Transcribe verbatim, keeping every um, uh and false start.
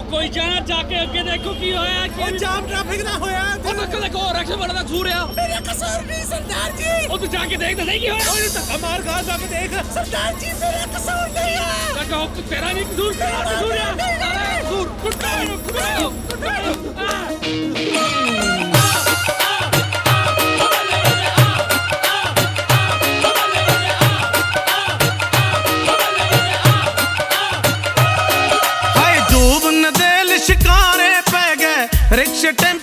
ਕੋਈ ਜਾਣਾ ਜਾ ਕੇ ਅੱਗੇ ਦੇਖੋ ਕੀ ਹੋਇਆ ਉਹ ਜਾਮ ਟ੍ਰੈਫਿਕ ਦਾ ਹੋਇਆ ਉਹ ਤਾਂ ਦੇਖੋ ਰਕਸ਼ਾ ਵਾਲਾ ਦਾ ਕਸੂਰ ਆ ਮੇਰਾ ਕਸੂਰ ਨਹੀਂ ਸਰਦਾਰ ਜੀ ਉਹ ਤੂੰ ਜਾ ਕੇ ਦੇਖ ਤਾਂ ਸਹੀ ਕੀ ਹੋਇਆ ਓਏ ਧੱਕਾ ਮਾਰ ਖਾ ਜਾ ਕੇ ਦੇਖ ਸਰਦਾਰ ਜੀ ਮੇਰਾ ਕਸੂਰ ਨਹੀਂ ਆ ਤਾਂ ਕਹੋ ਕਿ ਤੇਰਾ ਨਹੀਂ ਕਸੂਰ ਤੇਰਾ ਕਸੂਰ ਆ ਤੇਰਾ ਕਸੂਰ ਕੁੱਟੋ ਇਹਨੂੰ, ਕੁੱਟੋ ਕੁੱਟੋ ਆ ਸ਼ਿਕਾਰੇ ਪੈ ਗਏ ਰਿਕਸ਼ੇ